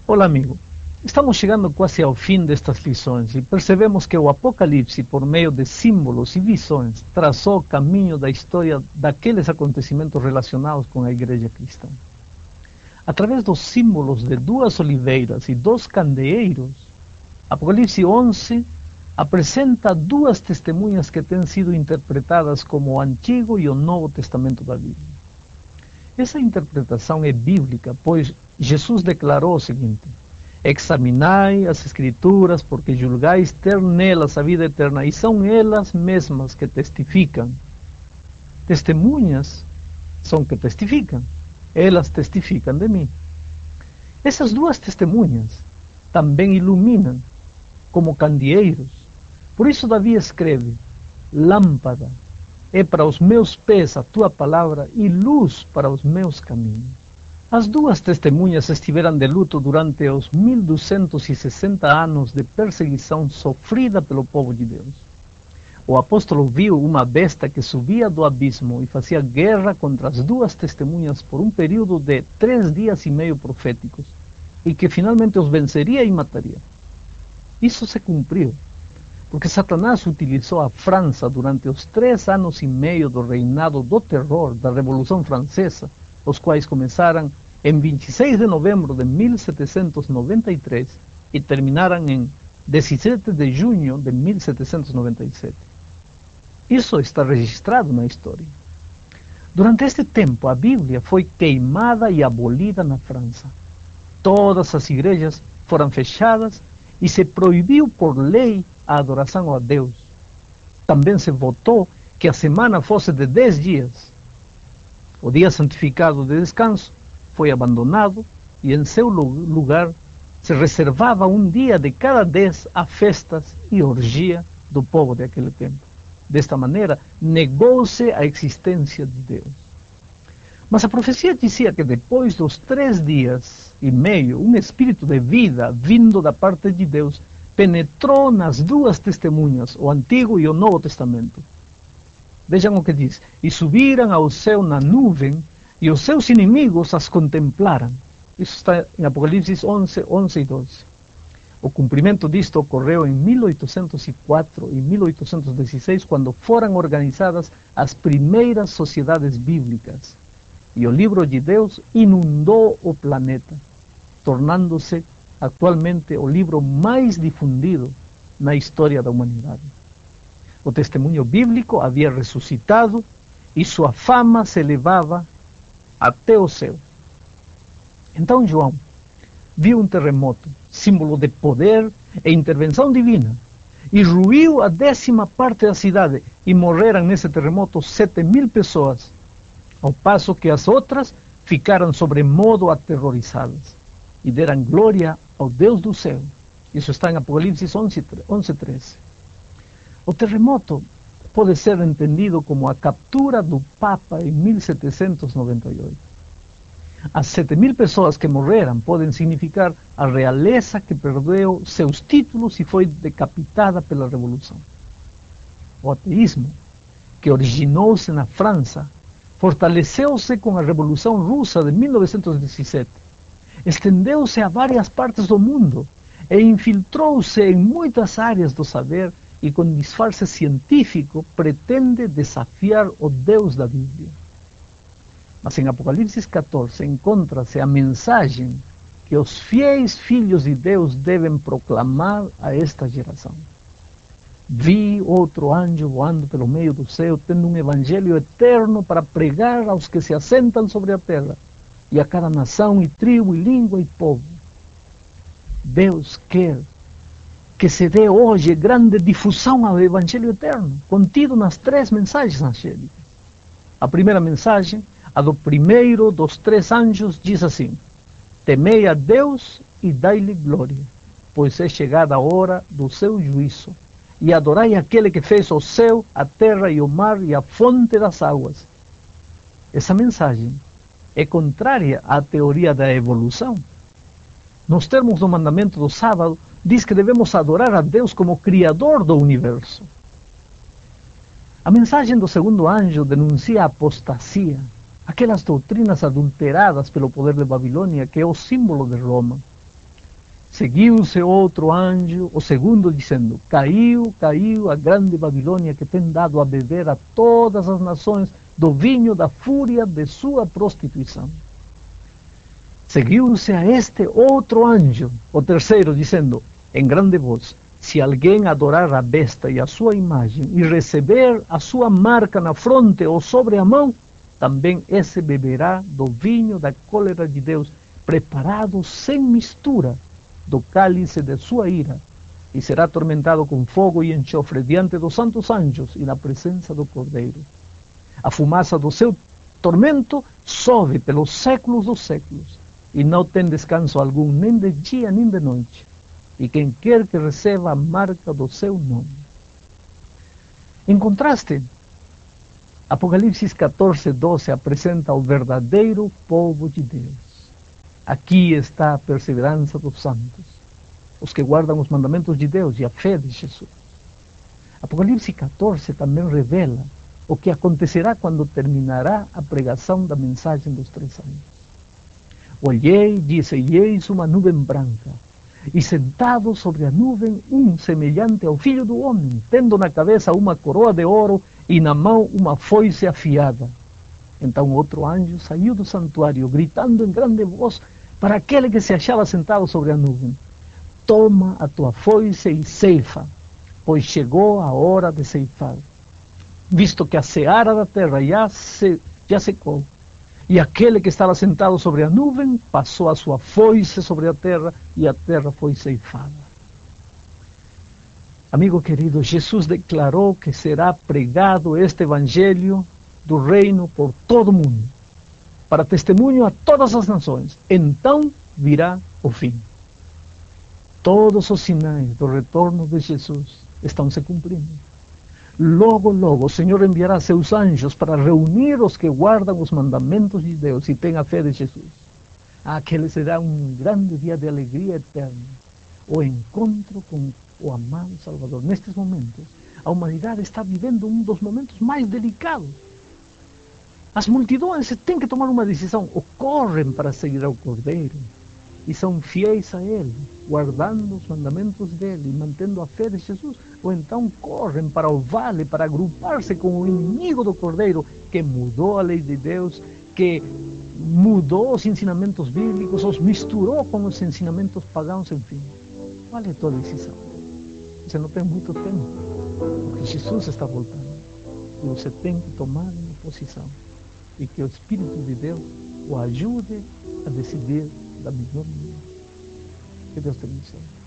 Olá, amigo. Estamos chegando quase ao fim destas lições e percebemos que o Apocalipse, por meio de símbolos e visões, traçou o caminho da história daqueles acontecimentos relacionados com a igreja cristã. Através dos símbolos de duas oliveiras e dos candeeiros, Apocalipse 11 apresenta duas testemunhas que têm sido interpretadas como o Antigo e o Novo Testamento da Bíblia. Essa interpretação é bíblica, pois Jesus declarou o seguinte: examinai as Escrituras, porque julgais ter nelas a vida eterna, e são elas mesmas que testificam. Testemunhas são que testificam. Elas testificam de mim. Essas duas testemunhas também iluminam como candeeiros. Por isso Davi escreve: lâmpada é para os meus pés a tua palavra e luz para os meus caminhos. As duas testemunhas estiveram de luto durante os 1260 anos de perseguição sofrida pelo povo de Deus. O apóstolo viu uma besta que subia do abismo e fazia guerra contra as duas testemunhas por um período de 3 dias e meio proféticos, e que finalmente os venceria e mataria. Isso se cumpriu, porque Satanás utilizou a França durante os 3 anos e meio do reinado do terror da Revolução Francesa, os quais começaram em 26 de novembro de 1793 e terminaram em 17 de junho de 1797. Isso está registrado na história. Durante este tempo, a Bíblia foi queimada e abolida na França. Todas as igrejas foram fechadas e se proibiu por lei a adoração a Deus. Também se votou que a semana fosse de 10 dias. O dia santificado de descanso foi abandonado e em seu lugar se reservava um dia de cada 10 a festas e orgia do povo daquele tempo. Desta maneira, negou-se a existência de Deus. Mas a profecia dizia que depois dos 3 dias e meio, um espírito de vida vindo da parte de Deus penetrou nas duas testemunhas, o Antigo e o Novo Testamento. Vejam o que diz: e subiram ao céu na nuvem, e os seus inimigos as contemplaram. Isso está em Apocalipse 11, 11 e 12. O cumprimento disto ocorreu em 1804 e 1816, quando foram organizadas as primeiras sociedades bíblicas. E o livro de Deus inundou o planeta, tornando-se atualmente o livro mais difundido na história da humanidade. O testemunho bíblico havia ressuscitado e sua fama se elevava até o céu. Então João viu um terremoto, símbolo de poder e intervenção divina, e ruiu a 10ª parte da cidade, e morreram nesse terremoto 7.000 pessoas, ao passo que as outras ficaram sobremodo aterrorizadas, e deram glória ao Deus do céu. Isso está em Apocalipse 11:13. O terremoto pode ser entendido como a captura do Papa em 1798. As 7.000 pessoas que morreram podem significar a realeza que perdeu seus títulos e foi decapitada pela Revolução. O ateísmo, que originou-se na França, fortaleceu-se com a Revolução Russa de 1917, estendeu-se a várias partes do mundo e infiltrou-se em muitas áreas do saber, e com disfarce científico pretende desafiar o Deus da Bíblia. Mas em Apocalipse 14 encontra-se a mensagem que os fiéis filhos de Deus devem proclamar a esta geração. Vi outro anjo voando pelo meio do céu, tendo um evangelho eterno para pregar aos que se assentam sobre a terra, e a cada nação e tribo e língua e povo. Deus quer que se dê hoje grande difusão ao evangelho eterno, contido nas 3 mensagens angélicas. A primeira mensagem, a do primeiro dos 3 anjos, diz assim: temei a Deus e dai-lhe glória, pois é chegada a hora do seu juízo, e adorai aquele que fez o céu, a terra e o mar e a fonte das águas. Essa mensagem é contrária à teoria da evolução. Nos termos do mandamento do sábado, diz que devemos adorar a Deus como Criador do universo. A mensagem do segundo anjo denuncia a apostasia, aquelas doutrinas adulteradas pelo poder de Babilônia, que é o símbolo de Roma. Seguiu-se outro anjo, o segundo, dizendo: caiu, caiu a grande Babilônia, que tem dado a beber a todas as nações do vinho da fúria de sua prostituição. Seguiu-se a este outro anjo, o terceiro, dizendo em grande voz: se alguém adorar a besta e a sua imagem, e receber a sua marca na fronte ou sobre a mão, também esse beberá do vinho da cólera de Deus, preparado sem mistura, do cálice de sua ira, e será atormentado com fogo e enxofre diante dos santos anjos e na presença do Cordeiro. A fumaça do seu tormento sobe pelos séculos dos séculos, e não tem descanso algum, nem de dia nem de noite. E quem quer que receba a marca do seu nome. Em contraste, Apocalipse 14:12 apresenta o verdadeiro povo de Deus. Aqui está a perseverança dos santos, os que guardam os mandamentos de Deus e a fé de Jesus. Apocalipse 14 também revela o que acontecerá quando terminará a pregação da mensagem dos 3 anos. Olhei, disse, e eis uma nuvem branca, e sentado sobre a nuvem um semelhante ao Filho do Homem, tendo na cabeça uma coroa de ouro e na mão uma foice afiada. Então outro anjo saiu do santuário, gritando em grande voz para aquele que se achava sentado sobre a nuvem: toma a tua foice e ceifa, pois chegou a hora de ceifar, visto que a seara da terra já secou. E aquele que estava sentado sobre a nuvem passou a sua foice sobre a terra, e a terra foi ceifada. Amigo querido, Jesus declarou que será pregado este evangelho do reino por todo o mundo, para testemunho a todas as nações. Então virá o fim. Todos os sinais do retorno de Jesus estão se cumprindo. Logo, logo, o Senhor enviará seus anjos para reunir os que guardam os mandamentos de Deus e têm a fé de Jesus. Aquele será um grande dia de alegria eterna, o encontro com o amado Salvador. Nestes momentos, a humanidade está vivendo um dos momentos mais delicados. As multidões têm que tomar uma decisão: ou correm para seguir ao Cordeiro e são fiéis a Ele, guardando os mandamentos dele e mantendo a fé de Jesus, ou então correm para o vale para agrupar-se com o inimigo do Cordeiro, que mudou a lei de Deus, que mudou os ensinamentos bíblicos, os misturou com os ensinamentos pagãos, enfim. Qual é a tua decisão? Você não tem muito tempo, porque Jesus está voltando, e você tem que tomar uma posição, e que o Espírito de Deus o ajude a decidir da melhor maneira. Que Deus te abençoe.